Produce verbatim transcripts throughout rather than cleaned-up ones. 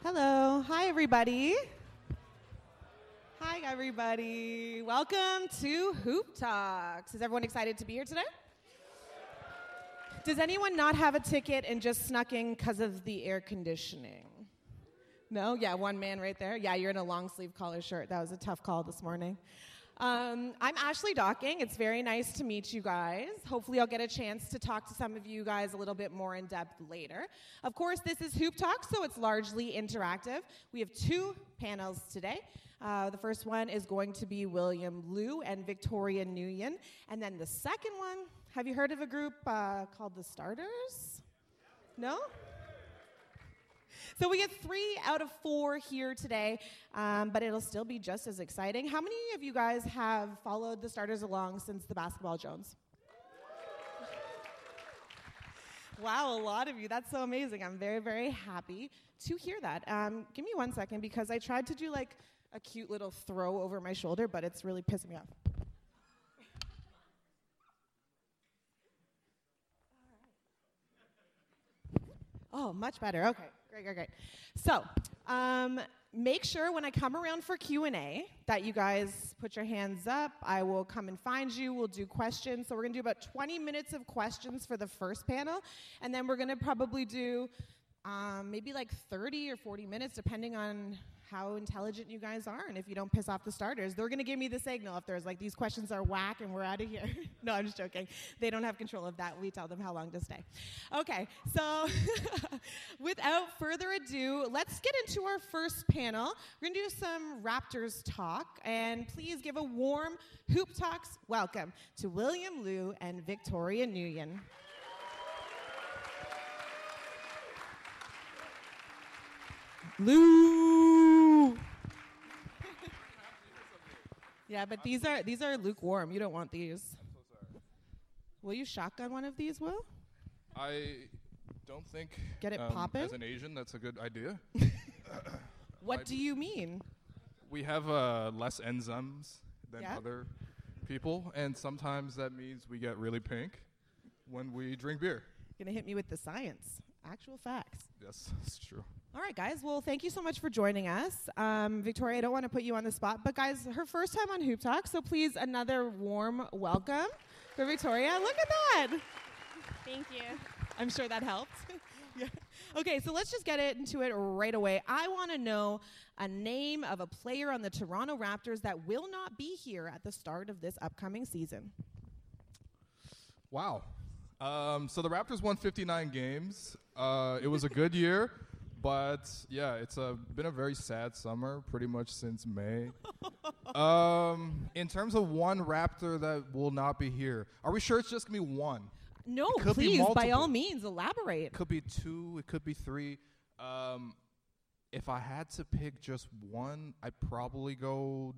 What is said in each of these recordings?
Hello. Hi, everybody. Hi, everybody. Welcome to Hoop Talks. Is everyone excited to be here today? Does anyone not have a ticket and just snuck in because of the air conditioning? No? Yeah, one man right there. Yeah, you're in a long sleeve collar shirt. That was a tough call this morning. Um, I'm Ashley Docking. It's very nice to meet you guys. Hopefully I'll get a chance to talk to some of you guys a little bit more in depth later. Of course, this is Hoop Talk, so it's largely interactive. We have two panels today. Uh, the first one is going to be William Liu and Victoria Nguyen. And then the second one, have you heard of a group uh, called The Starters? No? So we get three out of four here today, um, but it'll still be just as exciting. How many of you guys have followed the Starters along since the Basketball Jones? Wow, a lot of you. That's so amazing. I'm very, very happy to hear that. Um, give me one second because I tried to do like a cute little throw over my shoulder, but it's really pissing me off. Oh, much better. Okay, great, great, great. So, um, make sure when I come around for Q and A that you guys put your hands up. I will come and find you. We'll do questions. So we're going to do about twenty minutes of questions for the first panel, and then we're going to probably do um, maybe like thirty or forty minutes, depending on how intelligent you guys are, and if you don't piss off the starters. They're going to give me the signal if there's like, these questions are whack and we're out of here. No, I'm just joking. They don't have control of that. We tell them how long to stay. Okay, so without further ado, let's get into our first panel. We're going to do some Raptors talk, and please give a warm Hoop Talks welcome to William Liu and Victoria Nguyen. Lou. Yeah, but these are these are lukewarm. You don't want these. Will you shotgun one of these, Will? I don't think Get it um, poppin'? as an Asian that's a good idea. What I- do you mean? We have uh, less enzymes than Yeah? other people, and sometimes that means we get really pink when we drink beer. Gonna hit me with the science. Actual facts. Yes, it's true. All right, guys. Well, thank you so much for joining us. Um, Victoria, I don't want to put you on the spot, but guys, her first time on Hoop Talk, so please, another warm welcome for Victoria. Look at that. Thank you. I'm sure that helped. Yeah. Okay, so let's just get it into it right away. I want to know a name of a player on the Toronto Raptors that will not be here at the start of this upcoming season. Wow. Um, so the Raptors won fifty-nine games. Uh, it was a good year, but yeah, it's a, been a very sad summer, pretty much since May. um, in terms of one Raptor that will not be here, are we sure it's just going to be one? No, It could be please, by multiple. all means, elaborate. It could be two. It could be three. Um, if I had to pick just one, I'd probably go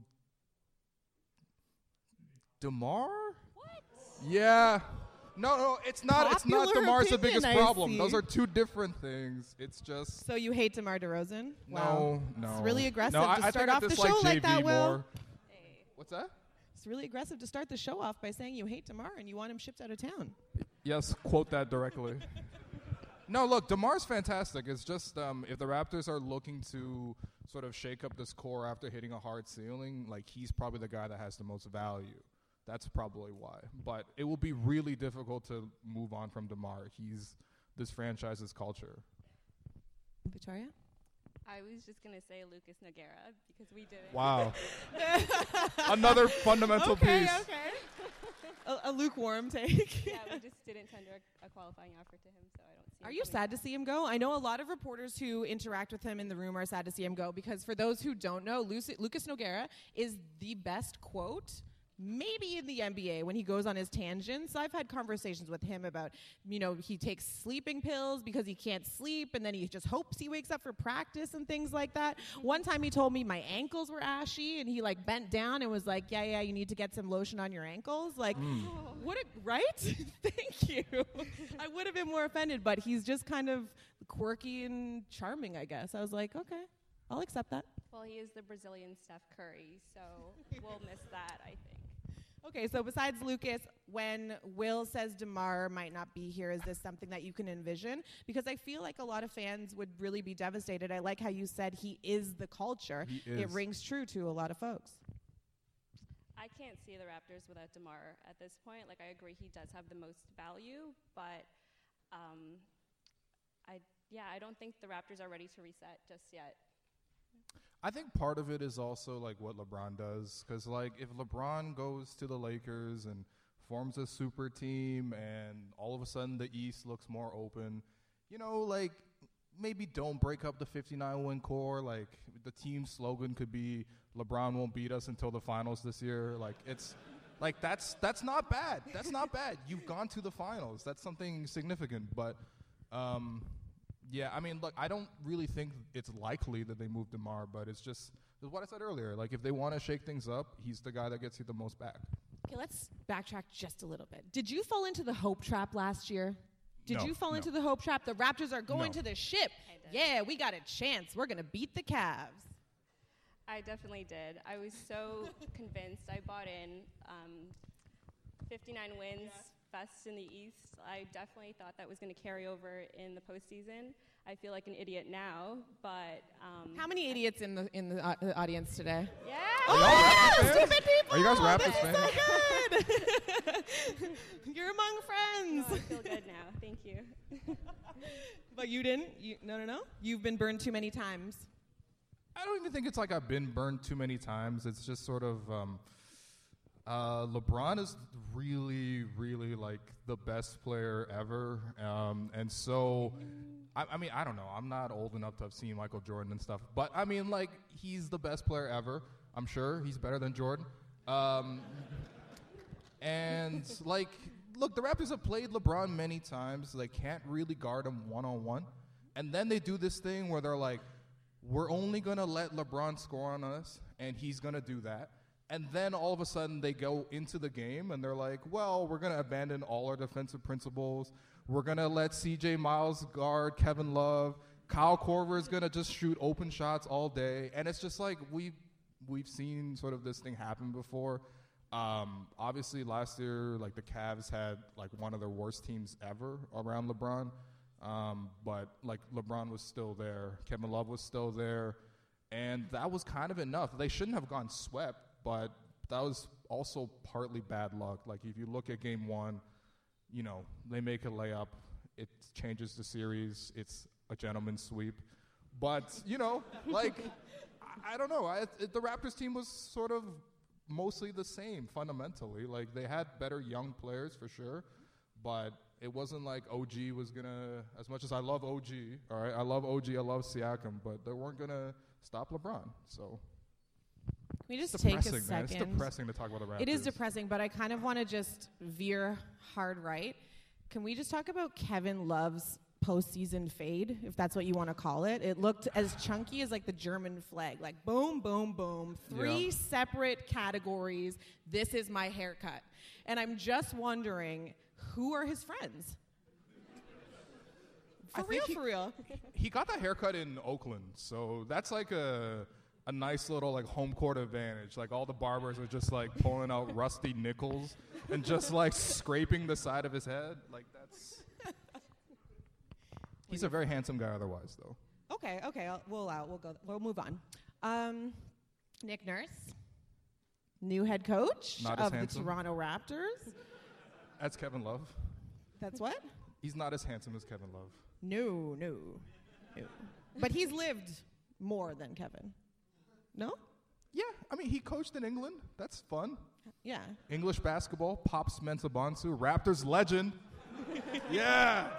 DeMar. What? Yeah. No, no, it's not. It's not Popular DeMar's the opinion, biggest I problem. see. Those are two different things. It's just So you hate DeMar DeRozan? no, no. It's really aggressive no, I, to I start think I off the dislike show like J V that, Will. more. Hey. What's that? It's really aggressive to start the show off by saying you hate DeMar and you want him shipped out of town. Yes, quote that directly. No, look, DeMar's fantastic. It's just um, if the Raptors are looking to sort of shake up this core after hitting a hard ceiling, like he's probably the guy that has the most value. That's probably why. But it will be really difficult to move on from DeMar. He's this franchise's culture. Victoria? I was just going to say Lucas Nogueira because we did it. Wow. Another fundamental okay, piece. okay. A, a lukewarm take. Yeah, we just didn't tender a, a qualifying offer to him, so I don't see Are him you coming sad to back. see him go? I know a lot of reporters who interact with him in the room are sad to see him go because for those who don't know, Lucy, Lucas Nogueira is the best quote maybe in the N B A when he goes on his tangents. I've had conversations with him about, you know, he takes sleeping pills because he can't sleep and then he just hopes he wakes up for practice and things like that. One time he told me my ankles were ashy and he like bent down and was like, yeah, yeah, you need to get some lotion on your ankles. Like, what a, right? Thank you. I would have been more offended, but he's just kind of quirky and charming, I guess. I was like, okay, I'll accept that. Well, he is the Brazilian Steph Curry, so we'll miss that, I think. Okay, so besides Lucas, when Will says DeMar might not be here, is this something that you can envision? Because I feel like a lot of fans would really be devastated. I like how you said he is the culture. He is. It rings true to a lot of folks. I can't see the Raptors without DeMar at this point. Like, I agree he does have the most value, but um, I yeah, I don't think the Raptors are ready to reset just yet. I think part of it is also like what LeBron does, because like if LeBron goes to the Lakers and forms a super team and all of a sudden the East looks more open, you know, like maybe don't break up the fifty-nine win core. Like the team slogan could be LeBron won't beat us until the finals this year. Like it's like that's that's not bad. That's not bad. You've gone to the finals. That's something significant. But um, yeah, I mean, look, I don't really think it's likely that they move DeMar, but it's just it's what I said earlier. Like if they want to shake things up, he's the guy that gets you the most back. Okay, let's backtrack just a little bit. Did you fall into the hope trap last year? Did No, you fall no. into the hope trap? The Raptors are going No. to the ship. I did. Yeah, we got a chance. We're going to beat the Cavs. I definitely did. I was so convinced. I bought in. Um, fifty-nine wins, best in the East. I definitely thought that was going to carry over in the postseason. I feel like an idiot now, but um, How many idiots in the in the, uh, the audience today? yeah. Are y'all yeah, Raptors fans? stupid people. Are you guys Raptors That's fans? so good. You're among Oh, friends. I feel good now. Thank you. But you didn't? You, no, no, no. You've been burned too many times. I don't even think it's like I've been burned too many times. It's just sort of um, uh, LeBron is really, really like the best player ever, um, and so I, I mean I don't know. I'm not old enough to have seen Michael Jordan and stuff, but I mean like he's the best player ever. I'm sure he's better than Jordan. Um, and like, look, the Raptors have played LeBron many times. They can't really guard him one on one, and then they do this thing where they're like, we're only going to let LeBron score on us, and he's going to do that. And then all of a sudden they go into the game, and they're like, well, we're going to abandon all our defensive principles. We're going to let C J Miles guard Kevin Love. Kyle Korver is going to just shoot open shots all day. And it's just like we've, we've seen sort of this thing happen before. Um, obviously, last year, like the Cavs had like one of their worst teams ever around LeBron. Um, but like LeBron was still there, Kevin Love was still there, and that was kind of enough. They shouldn't have gone swept, but that was also partly bad luck. Like if you look at game one, you know, they make a layup, it changes the series, it's a gentleman's sweep. But, you know, like, I, I don't know, I, it, the Raptors team was sort of mostly the same fundamentally. Like they had better young players for sure, but it wasn't like O G was going to, as much as I love O G, all right, I love O G, I love Siakam, but they weren't going to stop LeBron. So Can we just it's take a depressing, man. second? It's depressing to talk about the Raptors. It is depressing, but I kind of want to just veer hard right. Can we just talk about Kevin Love's postseason fade, if that's what you want to call it? It looked as chunky as like the German flag, like boom, boom, boom, three Yeah. separate categories. This is my haircut. And I'm just wondering, who are his friends? For I think real, he- for real. He got that haircut in Oakland, so that's like a a nice little like home court advantage. Like all the barbers are just like pulling out rusty nickels and just like scraping the side of his head. Like that's. He's a very handsome guy, otherwise, though. Okay, okay, I'll, we'll allow. We'll go. We'll move on. Um, Nick Nurse, new head coach Not as of the handsome. Toronto Raptors. That's Kevin Love. That's what? He's not as handsome as Kevin Love. No, no, no. But he's lived more than Kevin. No? Yeah, I mean, he coached in England. That's fun. Yeah. English basketball, Pops Mensah-Bonsu, Raptors legend. Yeah.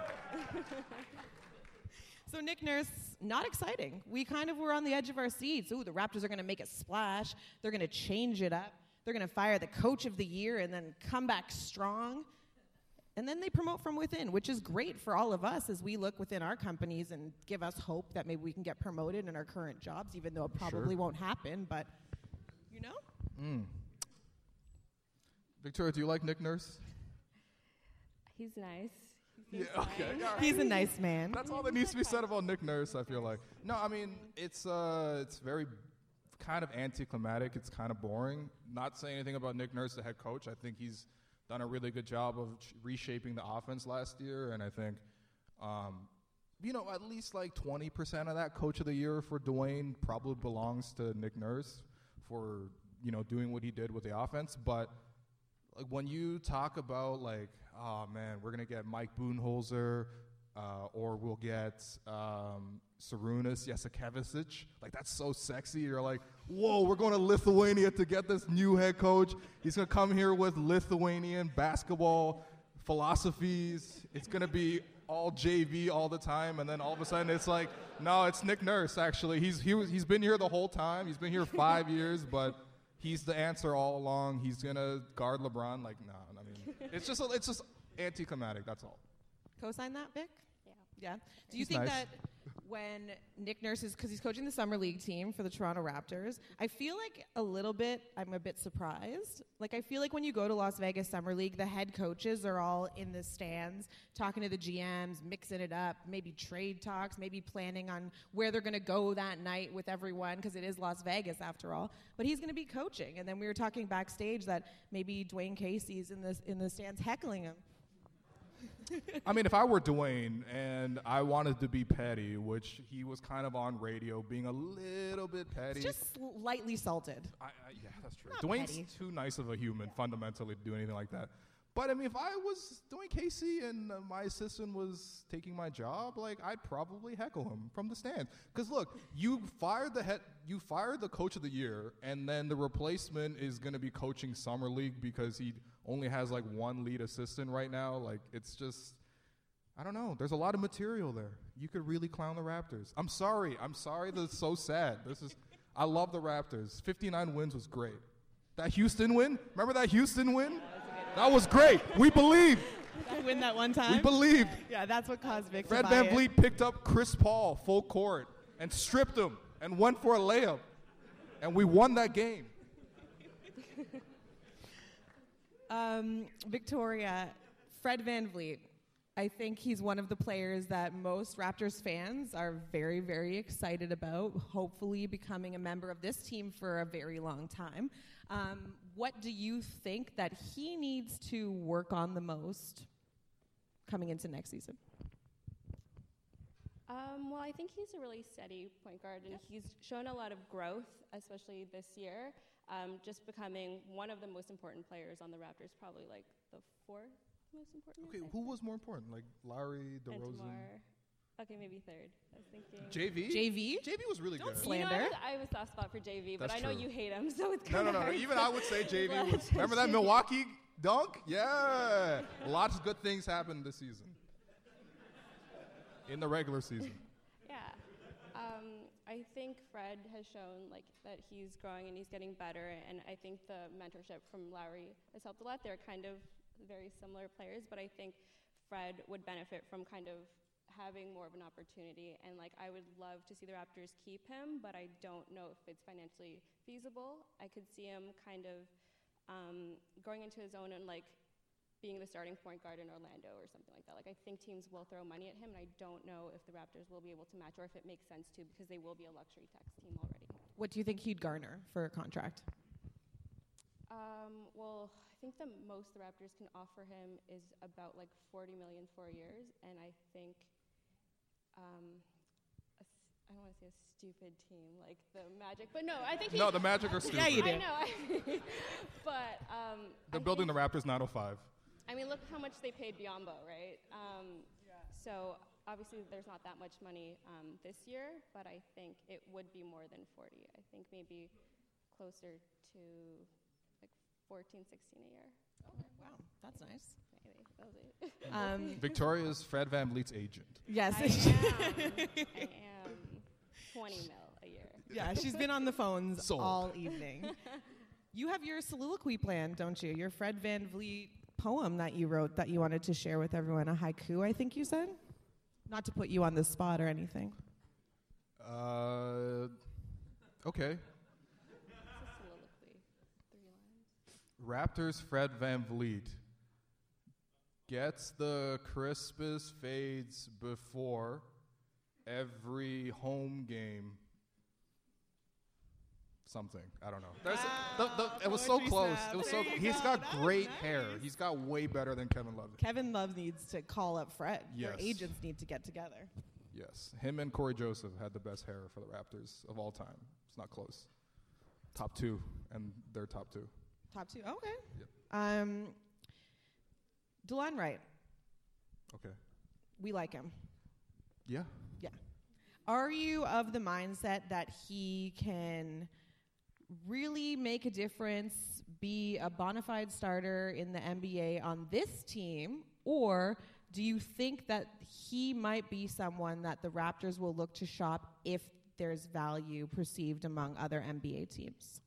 So Nick Nurse, not exciting. We kind of were on the edge of our seats. Ooh, the Raptors are going to make a splash. They're going to change it up. They're going to fire the coach of the year and then come back strong. And then they promote from within, which is great for all of us as we look within our companies and give us hope that maybe we can get promoted in our current jobs, even though it probably Sure. won't happen. But, you know? Mm. Victoria, do you like Nick Nurse? He's nice. He Yeah, seems okay. fine. all right. He's a nice man. That's all that needs to be said about Nick Nurse, I feel like. No, I mean, it's uh, it's very kind of anticlimactic. It's kind of boring. Not saying anything about Nick Nurse, the head coach. I think he's done a really good job of reshaping the offense last year, and I think, um, you know, at least like twenty percent of that coach of the year for Dwayne probably belongs to Nick Nurse for, you know, doing what he did with the offense. But like when you talk about like, oh man, we're gonna get Mike Budenholzer, uh, or we'll get um, Sarunas Jasikevicius, like that's so sexy. You're like, whoa, we're going to Lithuania to get this new head coach. He's gonna come here with Lithuanian basketball philosophies. It's gonna be all J V all the time, and then all of a sudden it's like, no, it's Nick Nurse. Actually, he's he was, he's been here the whole time. He's been here five years, but he's the answer all along. He's gonna guard LeBron. Like, no, nah, I mean, it's just a, it's just anticlimactic. That's all. Co-sign that, Vic? Yeah. Yeah. Do you He's think nice. that when Nick Nurse is, because he's coaching the summer league team for the Toronto Raptors, I feel like a little bit, I'm a bit surprised. Like, I feel like when you go to Las Vegas Summer League, the head coaches are all in the stands talking to the G Ms, mixing it up, maybe trade talks, maybe planning on where they're going to go that night with everyone, because it is Las Vegas after all. But he's going to be coaching. And then we were talking backstage that maybe Dwayne Casey's in the, in the stands heckling him. I mean, if I were Dwayne and I wanted to be petty, which he was kind of on radio being a little bit petty. It's just lightly salted. I, I, yeah, that's true. Not Dwayne's petty. too nice of a human, fundamentally, to do anything like that. But, I mean, if I was Dwayne Casey and uh, my assistant was taking my job, like, I'd probably heckle him from the stands. Because, look, you fired the head, you fired the coach of the year, and then the replacement is going to be coaching Summer League because he only has, like, one lead assistant right now. Like, it's just, I don't know. There's a lot of material there. You could really clown the Raptors. I'm sorry. I'm sorry that it's so sad. This is, I love the Raptors. fifty-nine wins was great. That Houston win? Remember that Houston win? That was great. We believed. I win that one time. We believed. Yeah, that's what caused Vic Fred to buy Van it. Vliet picked up Chris Paul full court and stripped him and went for a layup. And we won that game. Um, Victoria, Fred Van Vliet. I think he's one of the players that most Raptors fans are very, very excited about, hopefully becoming a member of this team for a very long time. Um, what do you think that he needs to work on the most coming into next season? Um, well, I think he's a really steady point guard, and he's shown a lot of growth, especially this year, um, just becoming one of the most important players on the Raptors, probably like the fourth most important. Okay, I who think. was more important? Like Lowry, And DeRozan? Tamar. Okay, maybe third. I was thinking. J V? J V? J V was really Don't good. slam- You know, I, Slander. was, I have a soft spot for J V, but That's I know true. you hate him, so it's No, kind no, of no, no. hard Even to- I would say J V Well, was. Remember that Milwaukee dunk? Yeah. Lots of good things happened this season. In the regular season. Yeah. Um, I think Fred has shown like that he's growing and he's getting better, and I think the mentorship from Lowry has helped a lot. They're kind of very similar players, but I think Fred would benefit from kind of having more of an opportunity, and like I would love to see the Raptors keep him, but I don't know if it's financially feasible. I could see him kind of um, going into his own and like being the starting point guard in Orlando or something like that. Like I think teams will throw money at him, and I don't know if the Raptors will be able to match or if it makes sense to, because they will be a luxury tax team already. What do you think he'd garner for a contract? Um, well, I think the most the Raptors can offer him is about like forty million for years, and I think um, a s- I don't want to say a stupid team like the Magic, but no, I think he, No, the Magic are stupid. Yeah, you I do. know, I but um, They're I building think, the Raptors nine oh five. I mean, look how much they paid Biombo, right? Um, So obviously, there's not that much money um, this year, but I think it would be more than forty. I think maybe closer to like fourteen, sixteen a year. Okay, wow, that's nice. Maybe that was it. Um, Victoria's Fred Van Vliet's agent. yes. I am. I am twenty mil a year. Yeah, she's been on the phones Sold. all evening. You have your soliloquy planned, don't you? Your Fred Van Vliet poem that you wrote that you wanted to share with everyone, a haiku, I think you said? Not to put you on the spot or anything. Uh, okay. It's a soliloquy. Three lines. Raptors Fred Van Vliet gets the crispest fades before every home game. something. I don't know. There's Wow, the, the, it was so poetry close. snap. It was There so. you He's go. got That was great nice. hair. He's got way better than Kevin Love. Kevin Love needs to call up Fred. Their Yes. agents need to get together. Yes, him and Corey Joseph had the best hair for the Raptors of all time. It's not close. Top two, and they're top two. Top two. Okay. Yep. Um, DeLon Wright. Okay. We like him. Yeah. Yeah. Are you of the mindset that he can really make a difference, be a bona fide starter in the N B A on this team, or do you think that he might be someone that the Raptors will look to shop if there's value perceived among other N B A teams?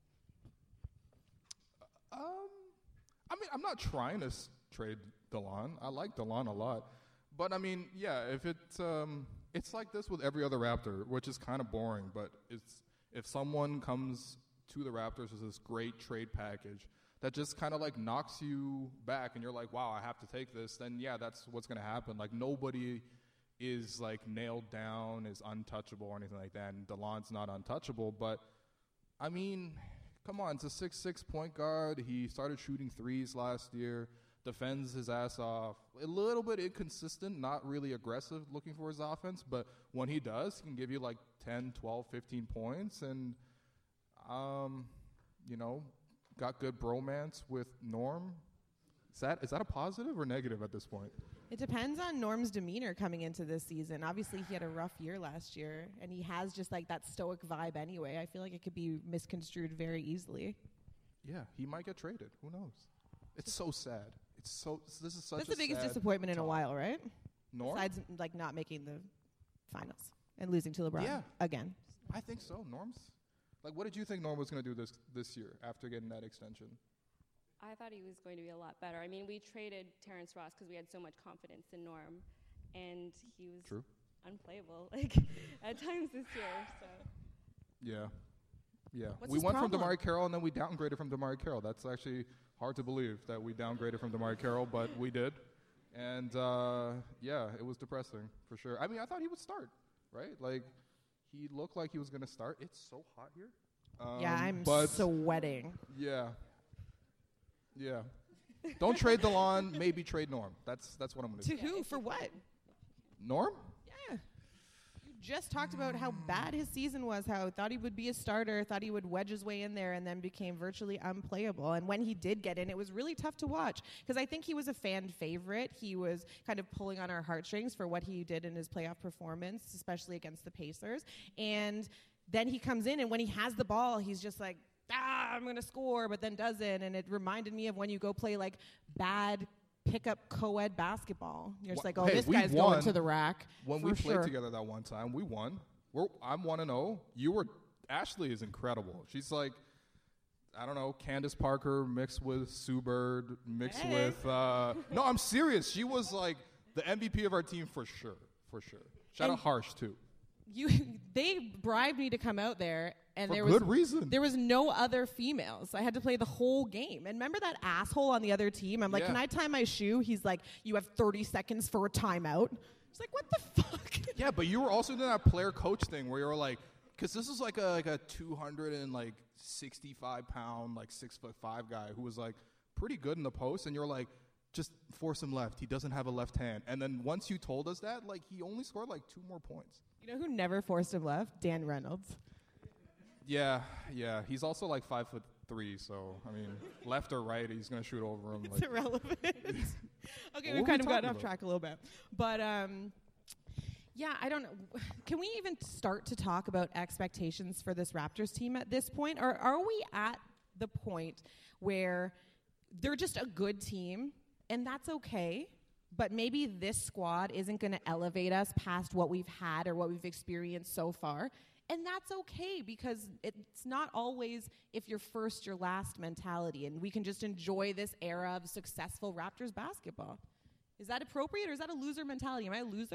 Um, I mean, I'm not trying to s- trade DeLon. I like DeLon a lot, but I mean, yeah, if it's um, it's like this with every other Raptor, which is kind of boring. But it's if someone comes to the Raptors with this great trade package that just kind of like knocks you back, and you're like, wow, I have to take this. Then yeah, that's what's gonna happen. Like nobody is like nailed down, is untouchable or anything like that. And DeLon's not untouchable, but I mean. Come on, it's a six six point guard. He started shooting threes last year, defends his ass off. A little bit inconsistent, not really aggressive looking for his offense, but when he does, he can give you like ten, twelve, fifteen points. And, um, you know, got good bromance with Norm. Is that is that a positive or negative at this point? It depends on Norm's demeanor coming into this season. Obviously, he had a rough year last year, and he has just like that stoic vibe anyway. I feel like it could be misconstrued very easily. Yeah, he might get traded. Who knows? It's so sad. It's so. This is such. That's a the biggest sad disappointment in a talk. while, right? Norm. Besides, like, not making the finals and losing to LeBron Yeah. again. I think so. Norm's. Like, what did you think Norm was going to do this this year after getting that extension? I thought he was going to be a lot better. I mean, we traded Terrence Ross because we had so much confidence in Norm, and he was True. unplayable, like at times this year. So Yeah. Yeah. What's we his went problem? from DeMar Carroll, and then we downgraded from DeMar Carroll. That's actually hard to believe that we downgraded from DeMar Carroll, but we did. And, uh, yeah, it was depressing for sure. I mean, I thought he would start, right? Like, he looked like he was going to start. It's so hot here. Um, yeah, I'm but sweating. Yeah. Yeah. Don't trade DeLon, maybe trade Norm. That's that's what I'm going to To do. who? For what? Norm? Yeah. You just talked about how bad his season was, how thought he would be a starter, thought he would wedge his way in there, and then became virtually unplayable. And when he did get in, it was really tough to watch because I think he was a fan favorite. He was kind of pulling on our heartstrings for what he did in his playoff performance, especially against the Pacers. And then he comes in, and when he has the ball, he's just like, ah, I'm going to score, but then doesn't. And it reminded me of when you go play like bad pickup co-ed basketball. You're just Wha- like, oh, hey, this we guy's going won to the rack. When for we played sure. together that one time, we won. We're, I'm one and oh. You were Ashley is incredible. She's like, I don't know, Candace Parker mixed with Sue Bird mixed Hey. with. Uh, no, I'm serious. She was like the M V P of our team for sure, for sure. Shout And out Harsh too. You, they bribed me to come out there, and For there good was reason. there was no other females. I had to play the whole game. And remember that asshole on the other team? I'm like, Yeah. can I tie my shoe? He's like, you have thirty seconds for a timeout. It's like, what the fuck? Yeah, but you were also doing that player coach thing where you were like, because this is like a like a two hundred and like sixty-five pound like six foot five guy who was like pretty good in the post, and you're like, just force him left. He doesn't have a left hand. And then once you told us that, like he only scored like two more points. You know who never forced him left? Dan Reynolds. Yeah, yeah. He's also like five foot three, so I mean, left or right, he's gonna shoot over him. It's Like, irrelevant. okay, What we've were we kind of gotten talking off about? track a little bit. But um, yeah, I don't know. Can we even start to talk about expectations for this Raptors team at this point? Or are we at the point where they're just a good team and that's okay, but maybe this squad isn't going to elevate us past what we've had or what we've experienced so far? And that's okay because it's not always if you're first, you're last mentality, and we can just enjoy this era of successful Raptors basketball. Is that appropriate, or is that a loser mentality? Am I a loser?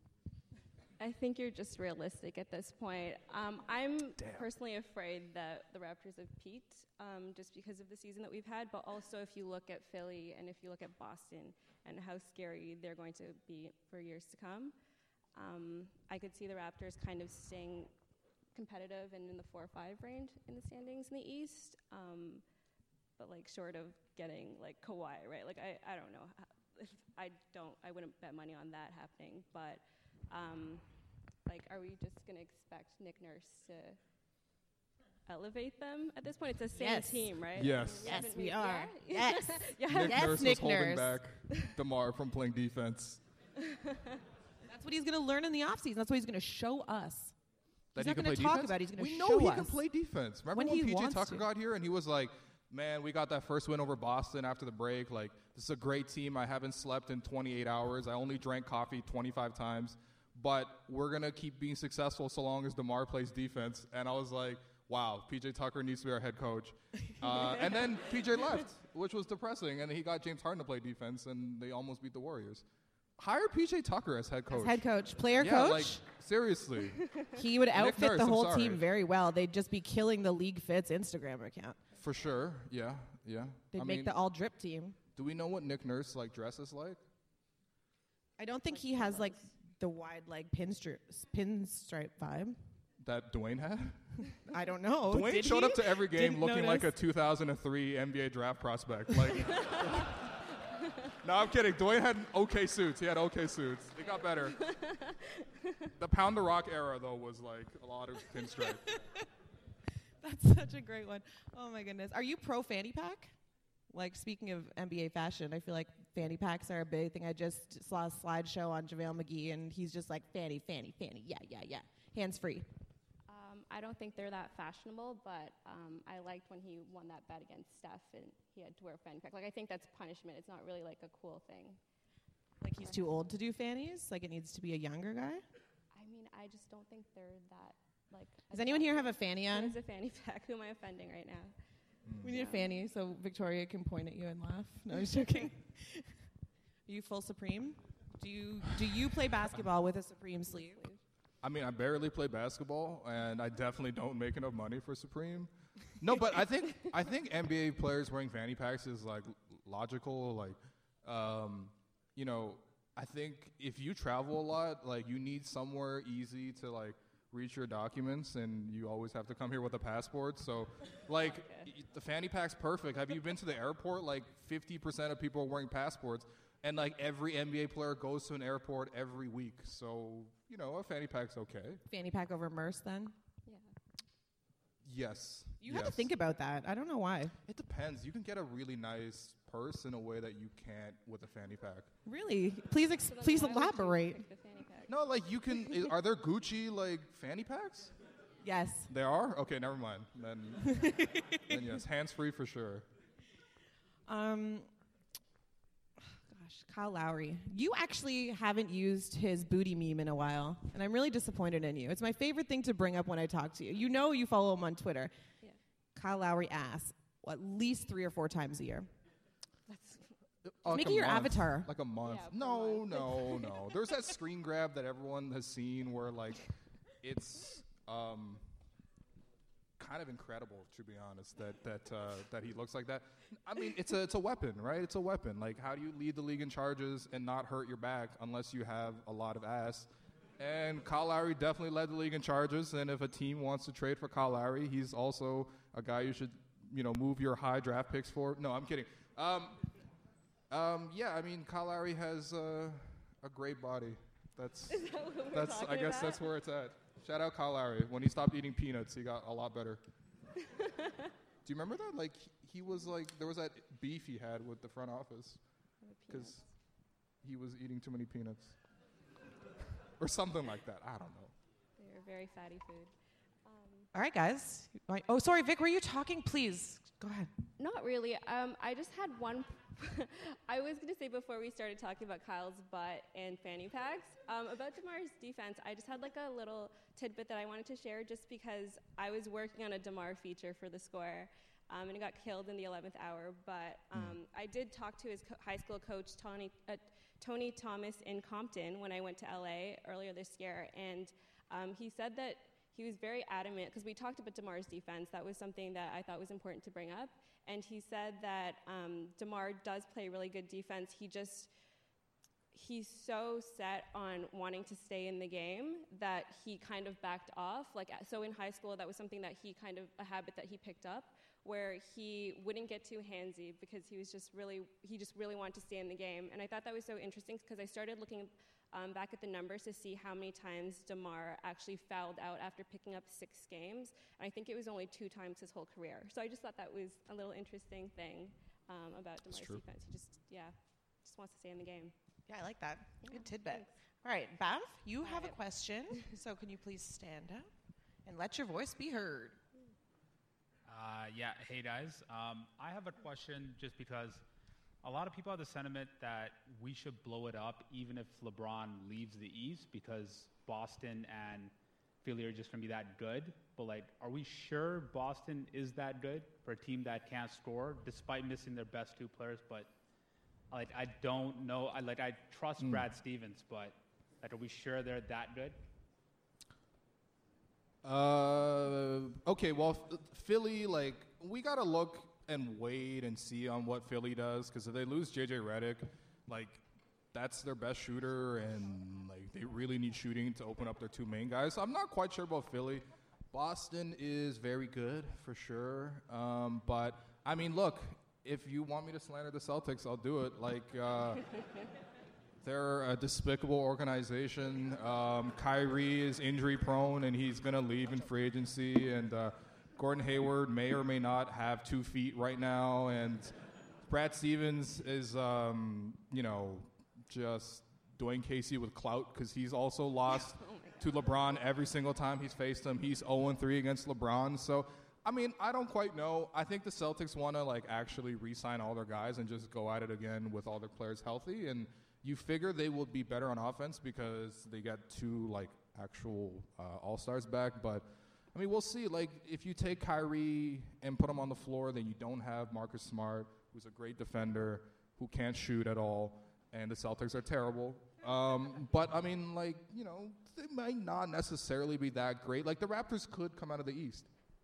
I think you're just realistic at this point. Um, I'm personally afraid that the Raptors have peaked um, just because of the season that we've had, but also if you look at Philly and if you look at Boston and how scary they're going to be for years to come, um, I could see the Raptors kind of staying competitive and in the four or five range in the standings in the East. Um, but like short of getting like Kawhi, right? Like I, I don't know. If I don't, I wouldn't bet money on that happening. But um, like, are we just gonna expect Nick Nurse to elevate them at this point? It's the same Yes. team, right? Yes. We Yes, haven't we made- are. Yeah? Yes. yeah. Nick Yes, Nurse Nick was holding Nurse. back DeMar from playing defense. That's what he's going to learn in the offseason. That's what he's going to show us. That He's he not can gonna play talk defense? about it, he's gonna We know show he us. can play defense. Remember When when, he P J wants Tucker to. got here and he was like, man, we got that first win over Boston after the break. Like, this is a great team. I haven't slept in twenty-eight hours. I only drank coffee twenty-five times. But we're going to keep being successful so long as DeMar plays defense. And I was like, wow, P J Tucker needs to be our head coach. Uh, and then P J left, which was depressing. And he got James Harden to play defense, and they almost beat the Warriors. Hire P J Tucker as head coach. As head coach, player yeah, coach, like, seriously. he would outfit Nurse, the I'm whole sorry. team very well. They'd just be killing the League Fits Instagram account. For sure. Yeah, yeah. They'd I make mean, the all drip team. do we know what Nick Nurse, like, dresses like? I don't think he has like the wide leg pinstripe pinstripe vibe. That Dwayne had? I don't know. Dwayne Did showed he? up to every game Didn't looking like a notice. two thousand three N B A draft prospect. Like, no, I'm kidding. Dwayne had okay suits. He had okay suits. It got better. The Pound the Rock era, though, was like a lot of pinstripe. That's such a great one. Oh my goodness. Are you pro fanny pack? Like, speaking of N B A fashion, I feel like fanny packs are a big thing. I just saw a slideshow on JaVale McGee, and he's just like, fanny, fanny, fanny. Yeah, yeah, yeah. Hands free. Um, I don't think they're that fashionable, but um, I liked when he won that bet against Steph and he had to wear a fanny pack. Like, I think that's punishment. It's not really like a cool thing. Like, he's too old to do fannies? Like, it needs to be a younger guy? I mean, I just don't think they're that, like... Does anyone here have a fanny Who on? has a fanny pack? Who am I offending right now? We need a Yeah. fanny so Victoria can point at you and laugh. No, I'm just joking. Are you full Supreme? Do you do you play basketball with a Supreme sleeve? I mean, I barely play basketball, and I definitely don't make enough money for Supreme. No, but I think I think N B A players wearing fanny packs is like logical. Like, um, you know, I think if you travel a lot, like you need somewhere easy to like reach your documents, and you always have to come here with a passport. So, like, Okay. y- the fanny pack's perfect. Have you been to the airport? Like, fifty percent of people are wearing passports, and like every N B A player goes to an airport every week. So, you know, a fanny pack's okay. Fanny pack over Merce then? Yeah. Yes. You have yes. to think about that. I don't know why. It depends. You can get a really nice purse in a way that you can't with a fanny pack. Really? Please ex- So then please why would you elaborate. pick the fanny pack? No, like you can. I- are there Gucci like fanny packs? Yes. They are. Okay, never mind. Then, then yes, hands free for sure. Um gosh, Kyle Lowry. You actually haven't used his booty meme in a while, and I'm really disappointed in you. It's my favorite thing to bring up when I talk to you. You know you follow him on Twitter. Yeah. Kyle Lowry ass at least three or four times a year. That's Oh, like making a your month. avatar. Like a month. Yeah, per no, month. no, no. There's that screen grab that everyone has seen where like it's um, kind of incredible, to be honest, that that uh, that he looks like that. I mean, it's a it's a weapon, right? It's a weapon. Like, how do you lead the league in charges and not hurt your back unless you have a lot of ass? And Kyle Lowry definitely led the league in charges. And if a team wants to trade for Kyle Lowry, he's also a guy you should, you know, move your high draft picks for. No, I'm kidding. Um, um, yeah, I mean, Kyle Lowry has uh, a great body. That's Is that what we're that's. I talking guess about? that's where it's at. Shout out Kyle Lowry. When he stopped eating peanuts, he got a lot better. Do you remember that? Like he, he was like there was that beef he had with the front office because he was eating too many peanuts or something like that. I don't know. They're very fatty food. Um, All right, guys. Right. Oh, sorry, Vic, were you talking? Please, go ahead. Not really. Um, I just had one. I was going to say before we started talking about Kyle's butt and fanny packs, um, about DeMar's defense, I just had like a little tidbit that I wanted to share just because I was working on a DeMar feature for The Score, um, and it got killed in the eleventh hour. But um, I did talk to his co- high school coach, Tony, uh, Tony Thomas, in Compton when I went to L A earlier this year, and um, he said that he was very adamant, because we talked about DeMar's defense. That was something that I thought was important to bring up. And he said that um, DeMar does play really good defense. He just, he's so set on wanting to stay in the game that he kind of backed off. Like, so in high school, that was something that he kind of, a habit that he picked up, where he wouldn't get too handsy because he was just really, he just really wanted to stay in the game. And I thought that was so interesting because I started looking um, back at the numbers to see how many times DeMar actually fouled out after picking up six games. And I think it was only two times his whole career. So I just thought that was a little interesting thing um, about DeMar's defense. He just, yeah, just wants to stay in the game. Yeah, I like that. Yeah, Good tidbit. thanks. All right, Bev, you have right. a question. So can you please stand up and let your voice be heard? Uh, yeah, hey guys. Um, I have a question just because a lot of people have the sentiment that we should blow it up even if LeBron leaves the East because Boston and Philly are just going to be that good. But, like, are we sure Boston is that good for a team that can't score despite missing their best two players? But, like, I don't know. I, like, I trust mm. Brad Stevens, but, like, are we sure they're that good? Uh, okay, well, f- Philly, like, we got to look and wait and see on what Philly does, because if they lose J J Redick, like, that's their best shooter, and, like, they really need shooting to open up their two main guys. So I'm not quite sure about Philly. Boston is very good, for sure. Um, but, I mean, look, if you want me to slander the Celtics, I'll do it. Like, uh, they're a despicable organization. Um, Kyrie is injury prone, and he's going to leave in free agency. And uh, Gordon Hayward may or may not have two feet right now. And Brad Stevens is, um, you know, just Dwayne Casey with clout, because he's also lost oh to LeBron every single time he's faced him. He's oh and three against LeBron. So, I mean, I don't quite know. I think the Celtics want to, like, actually re-sign all their guys and just go at it again with all their players healthy. And you figure they will be better on offense because they got two, like, actual uh, all-stars back. But, I mean, we'll see. Like, if you take Kyrie and put him on the floor, then you don't have Marcus Smart, who's a great defender, who can't shoot at all, and the Celtics are terrible. Um, but, I mean, like, you know, they might not necessarily be that great. Like, the Raptors could come out of the East.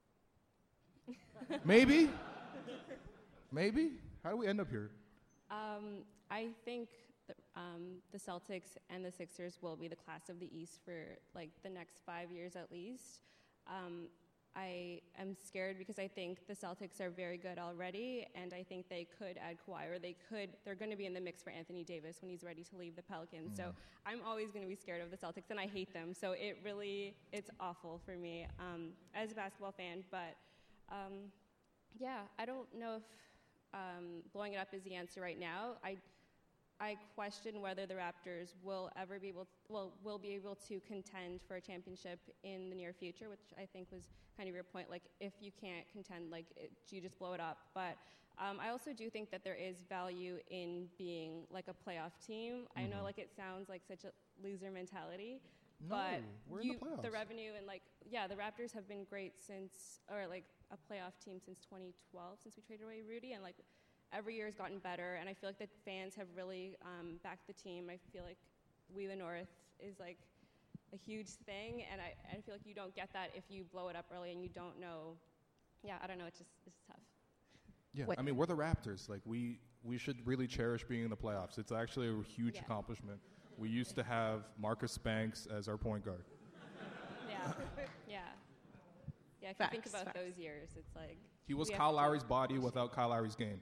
Maybe? Maybe? How do we end up here? Um, I think the, um, the Celtics and the Sixers will be the class of the East for, like, the next five years at least. Um, I am scared because I think the Celtics are very good already, and I think they could add Kawhi, or they could, they're going to be in the mix for Anthony Davis when he's ready to leave the Pelicans. Mm. So I'm always going to be scared of the Celtics, and I hate them. So it really, it's awful for me um, as a basketball fan. But, um, yeah, I don't know if um, blowing it up is the answer right now. I I question whether the Raptors will ever be able, to, well, will be able to contend for a championship in the near future, which I think was kind of your point. Like, if you can't contend, like, it, you just blow it up. But um, I also do think that there is value in being like a playoff team. Mm-hmm. I know, like, it sounds like such a loser mentality, no, but we're you, in the playoffs. The revenue and, like, yeah, the Raptors have been great since, or like a playoff team since twenty twelve, since we traded away Rudy, and like. Every year has gotten better, and I feel like the fans have really um, backed the team. I feel like We the North is like a huge thing, and I, I feel like you don't get that if you blow it up early and you don't know. Yeah, I don't know. It's just it's tough. Yeah, What? I mean, we're the Raptors. Like, we we should really cherish being in the playoffs. It's actually a huge Yeah. accomplishment. We used to have Marcus Banks as our point guard. Yeah, yeah, yeah. If Facts, you think about facts. those years, it's like He was we have Kyle to- Lowry's body without Kyle Lowry's game.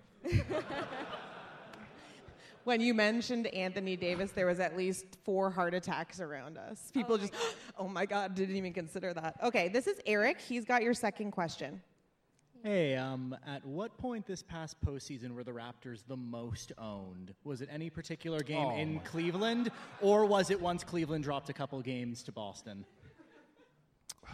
When you mentioned Anthony Davis, there was at least four heart attacks around us. People Oh my just, God. oh my God, didn't even consider that. Okay, this is Eric. He's got your second question. Hey, um, at what point this past postseason were the Raptors the most owned? Was it any particular game Oh in my- Cleveland, or was it once Cleveland dropped a couple games to Boston? Oh.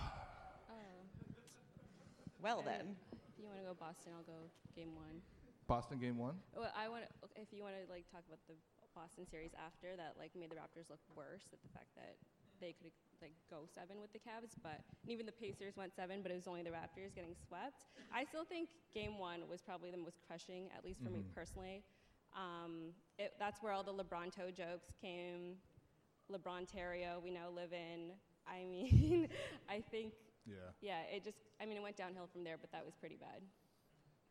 Well And then. If you want to go Boston, I'll go game one. Boston game one? Well, I want to. If you want to like talk about the Boston series after that, like made the Raptors look worse at the fact that they could like go seven with the Cavs, but and even the Pacers went seven, but it was only the Raptors getting swept. I still think game one was probably the most crushing, at least for Mhm. me personally. Um, it, that's where all the LeBron toe jokes came. LeBron Terrio, we now live in. I mean, I think Yeah. yeah, it just. I mean, it went downhill from there, but that was pretty bad.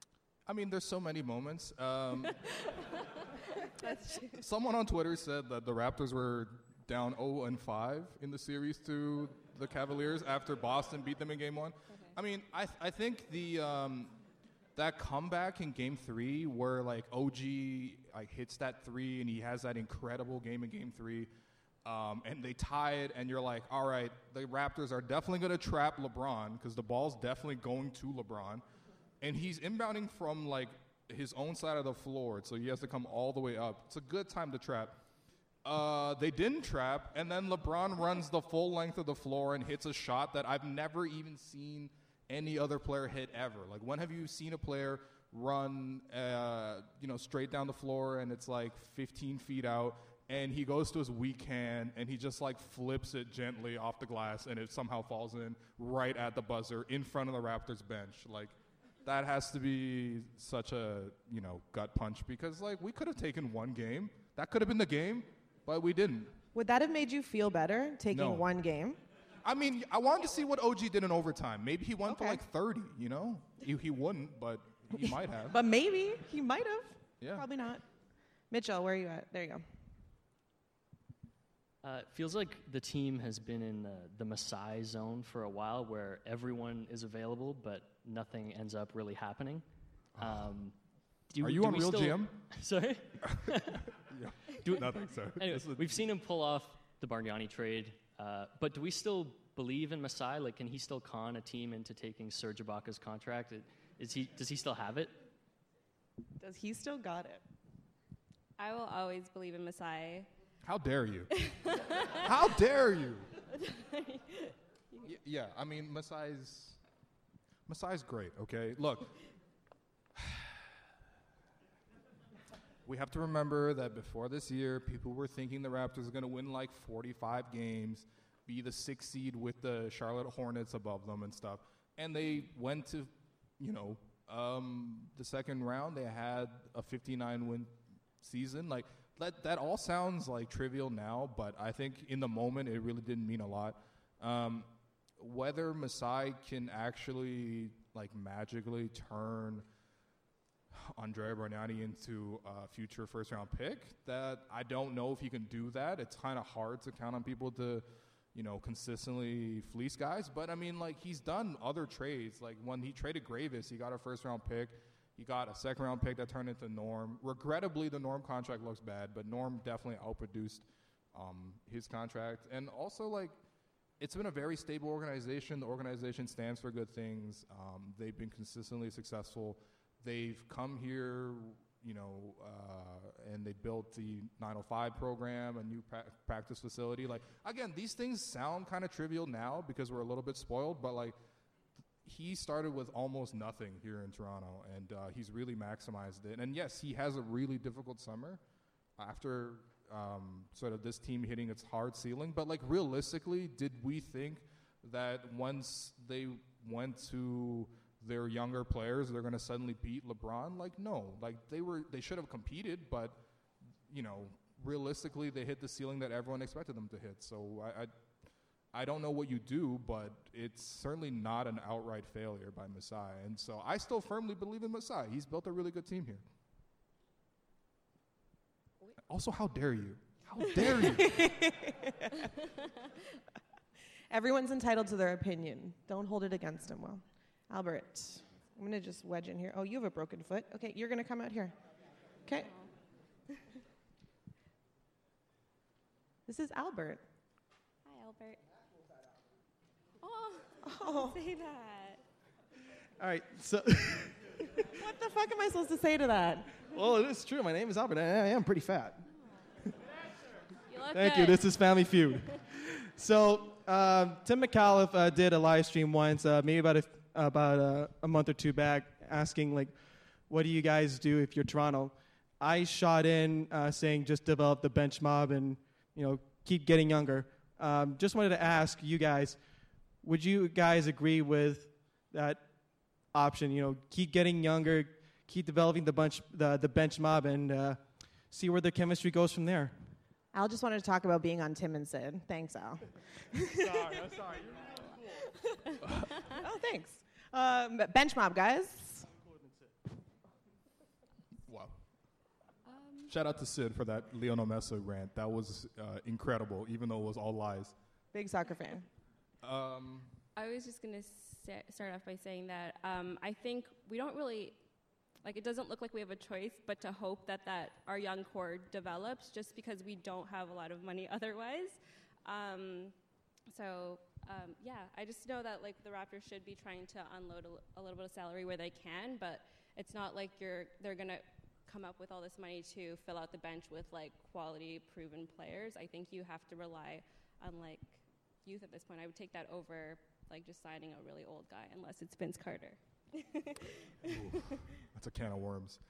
I mean, there's so many moments. Um, That's true. someone on Twitter said that the Raptors were down oh and five in the series to the Cavaliers after Boston beat them in Game One. Okay. I mean, I th- I think the um, that comeback in Game Three, where like O G like hits that three and he has that incredible game in Game Three, um, and they tie it, and you're like, all right, the Raptors are definitely going to trap LeBron because the ball's definitely going to LeBron, and he's inbounding from like his own side of the floor, so he has to come all the way up. It's a good time to trap. Uh, they didn't trap, and then LeBron runs the full length of the floor and hits a shot that I've never even seen any other player hit ever. Like, when have you seen a player run, uh, you know, straight down the floor and it's like fifteen feet out, and he goes to his weak hand and he just like flips it gently off the glass and it somehow falls in right at the buzzer in front of the Raptors bench? Like, that has to be such a, you know, gut punch because like we could have taken one game. That could have been the game. But we didn't. Would that have made you feel better taking No. one game? I mean, I wanted to see what O G did in overtime. Maybe he went for Okay. like thirty, you know? He, he wouldn't, but he might have. But maybe he might have. Yeah. Probably not. Mitchell, where are you at? There you go. Uh, it feels like the team has been in the, the Masai zone for a while where everyone is available, but nothing ends up really happening. Um, do, Are you do on we Real still, G M? Sorry? Yeah. Do, Nothing, sorry. Anyway, This is- we've seen him pull off the Bargnani trade, uh, but do we still believe in Masai? Like, can he still con a team into taking Serge Ibaka's contract? It- Is he, does he still have it? Does he still got it? I will always believe in Masai. How dare you? How dare you? Y- yeah, I mean, Masai's, Masai's great, okay? Look, we have to remember that before this year, people were thinking the Raptors are going to win like forty-five games, be the sixth seed with the Charlotte Hornets above them and stuff. And they went to, you know, um, the second round. They had a fifty-nine win season. Like, that, that all sounds like trivial now, but I think in the moment it really didn't mean a lot. Um, whether Masai can actually, like, magically turn Andrea Bargnani into a future first-round pick, that I don't know if he can do that. It's kind of hard to count on people to, you know, consistently fleece guys. But, I mean, like, he's done other trades. Like, when he traded Gravis, he got a first-round pick. He got a second-round pick that turned into Norm. Regrettably, the Norm contract looks bad, but Norm definitely outproduced um, his contract. And also, like, it's been a very stable organization. The organization stands for good things. Um, they've been consistently successful. They've come here, you know, uh, and they built the nine oh five program, a new pra- practice facility. Like, again, these things sound kind of trivial now because we're a little bit spoiled, but, like, he started with almost nothing here in Toronto, and uh, he's really maximized it. And, yes, he has a really difficult summer after um, sort of this team hitting its hard ceiling. But, like, realistically, did we think that once they went to their younger players, they're going to suddenly beat LeBron? Like, no. Like, they were, they should have competed, but, you know, realistically, they hit the ceiling that everyone expected them to hit. So I, I, I don't know what you do, but it's certainly not an outright failure by Masai. And so I still firmly believe in Masai. He's built a really good team here. Also, how dare you? How dare you? Everyone's entitled to their opinion. Don't hold it against him, Will. Albert, I'm going to just wedge in here. Oh, you have a broken foot. Okay, you're going to come out here. Okay. This is Albert. Hi, Albert. Oh, Oh, say that. All right, so what the fuck am I supposed to say to that? well, it is true. My name is Albert, and I am pretty fat. You look Thank good. you. This is Family Feud. So um, Tim McAuliffe uh, did a live stream once, uh, maybe about a, about a, a month or two back, asking like, "What do you guys do if you're Toronto?" I shot in uh, saying, "Just develop the bench mob and you know keep getting younger." Um, just wanted to ask you guys, would you guys agree with that option? You know, keep getting younger, keep developing the bunch, the the bench mob, and uh, see where the chemistry goes from there. Al just wanted to talk about being on Tim and Sid. Thanks, Al. sorry, I'm sorry. Oh, thanks. Um, bench mob, guys. Shout out to Sid for that Lionel Messi rant. That was uh, incredible, even though it was all lies. Big soccer fan. Um, I was just going to sa- start off by saying that um, I think we don't really, like it doesn't look like we have a choice but to hope that, that our young core develops just because we don't have a lot of money otherwise. Um, so, um, yeah, I just know that like the Raptors should be trying to unload a, l- a little bit of salary where they can, but it's not like you're they're going to come up with all this money to fill out the bench with like quality proven players. I think you have to rely on like youth at this point. I would take that over like just signing a really old guy unless it's Vince Carter. Ooh, that's a can of worms.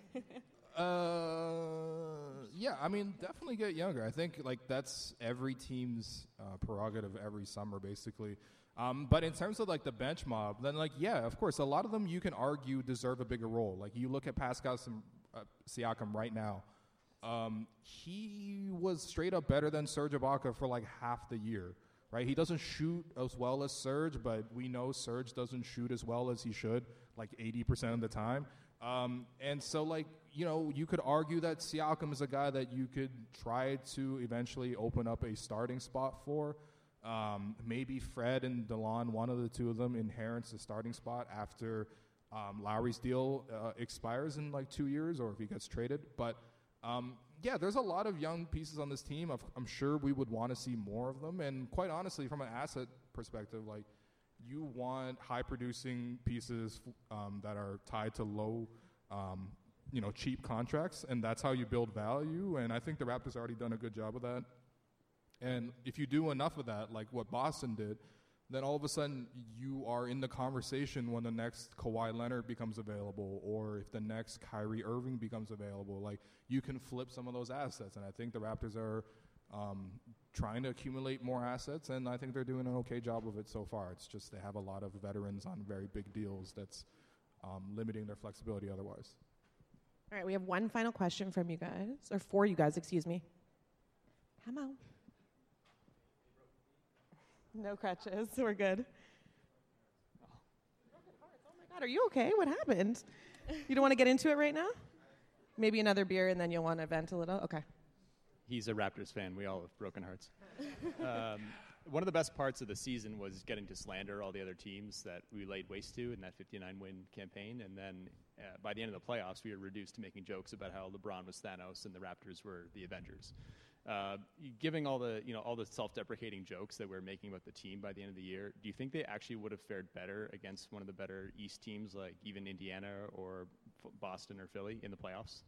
uh, yeah, I mean, definitely get younger. I think like that's every team's uh, prerogative every summer, basically. Um, but in terms of like the bench mob, then like yeah, of course, a lot of them you can argue deserve a bigger role. Like you look at Pascal Sim- uh, Siakam right now. Um, he was straight up better than Serge Ibaka for like half the year, right? He doesn't shoot as well as Serge, but we know Serge doesn't shoot as well as he should, like eighty percent of the time. Um, and so, like, you know, you could argue that Siakam is a guy that you could try to eventually open up a starting spot for. Um, maybe Fred and DeLon, one of the two of them, inherits the starting spot after um, Lowry's deal uh, expires in like two years or if he gets traded. But Um, yeah, there's a lot of young pieces on this team. I've, I'm sure we would want to see more of them. And quite honestly, from an asset perspective, like you want high-producing pieces um, that are tied to low, um, you know, cheap contracts, and that's how you build value. And I think the Raptors already done a good job of that. And if you do enough of that, like what Boston did, then all of a sudden you are in the conversation when the next Kawhi Leonard becomes available or if the next Kyrie Irving becomes available. Like, you can flip some of those assets, and I think the Raptors are um, trying to accumulate more assets, and I think they're doing an okay job of it so far. It's just they have a lot of veterans on very big deals that's um, limiting their flexibility otherwise. All right, we have one final question from you guys, or for you guys, excuse me. Come on. No crutches. We're good. Oh my God, are you okay? What happened? You don't want to get into it right now? Maybe another beer and then you'll want to vent a little? Okay. He's a Raptors fan. We all have broken hearts. um, one of the best parts of the season was getting to slander all the other teams that we laid waste to in that fifty-nine win campaign. And then uh, by the end of the playoffs, we were reduced to making jokes about how LeBron was Thanos and the Raptors were the Avengers. Uh, giving all the you know all the self-deprecating jokes that we're making about the team by the end of the year, do you think they actually would have fared better against one of the better East teams like even Indiana or F- Boston or Philly in the playoffs?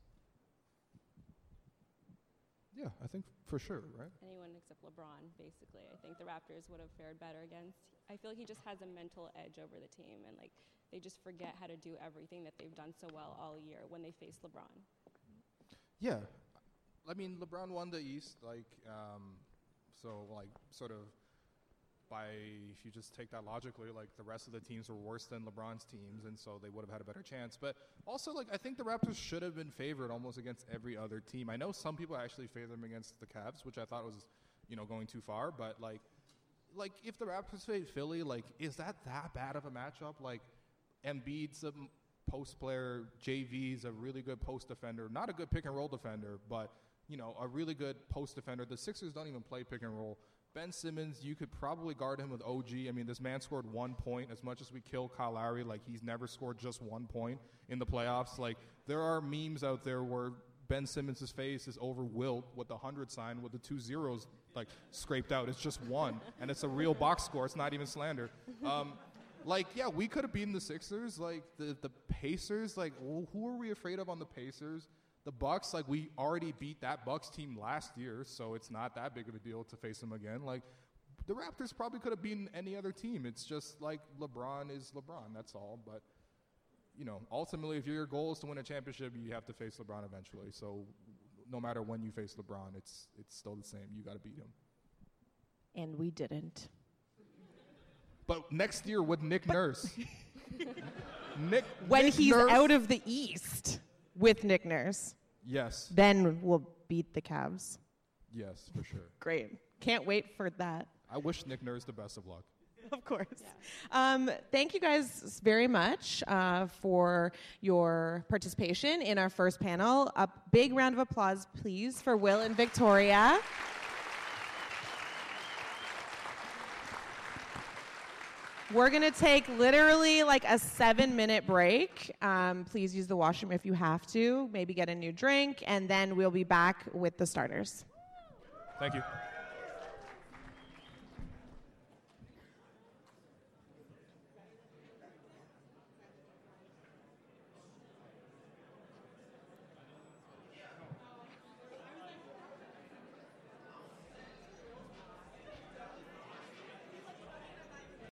Yeah, I think for sure, right? Anyone except LeBron, basically. I think the Raptors would have fared better against. I feel like he just has a mental edge over the team, and like they just forget how to do everything that they've done so well all year when they face LeBron. Yeah. I mean, LeBron won the East, like, um, so, like, sort of by, if you just take that logically, like, the rest of the teams were worse than LeBron's teams, and so they would have had a better chance. But also, like, I think the Raptors should have been favored almost against every other team. I know some people actually favor them against the Cavs, which I thought was, you know, going too far. But, like, like if the Raptors face Philly, like, is that that bad of a matchup? Like, Embiid's a post player, J V's a really good post defender, not a good pick and roll defender, but you know, a really good post defender. The Sixers don't even play pick and roll. Ben Simmons, you could probably guard him with O G. I mean, this man scored one point. As much as we kill Kyle Lowry, like, he's never scored just one point in the playoffs. Like, there are memes out there where Ben Simmons' face is over Wilt with the hundred sign with the two zeros, like, scraped out. It's just one, and it's a real box score. It's not even slander. Um, like, yeah, we could have beaten the Sixers. Like, the, the Pacers, like, who are we afraid of on the Pacers? The Bucks, like, we already beat that Bucks team last year, so it's not that big of a deal to face them again. Like, the Raptors probably could have beaten any other team. It's just like LeBron is LeBron, that's all. But, you know, ultimately, if your goal is to win a championship, you have to face LeBron eventually. So no matter when you face LeBron, it's it's still the same. You got to beat him. And we didn't. But next year with Nick Nurse. Nick When Nick he's Nurse, out of the East with Nick Nurse, yes, then we'll beat the Cavs. yes, for sure. Great. Can't wait for that. I wish Nick Nurse the best of luck. Of course. Um, thank you guys very much uh, for your participation in our first panel. A big round of applause, please, for Will and Victoria. We're going to take literally like a seven-minute break. Um, please use the washroom if you have to. Maybe get a new drink, and then we'll be back with the starters. Thank you.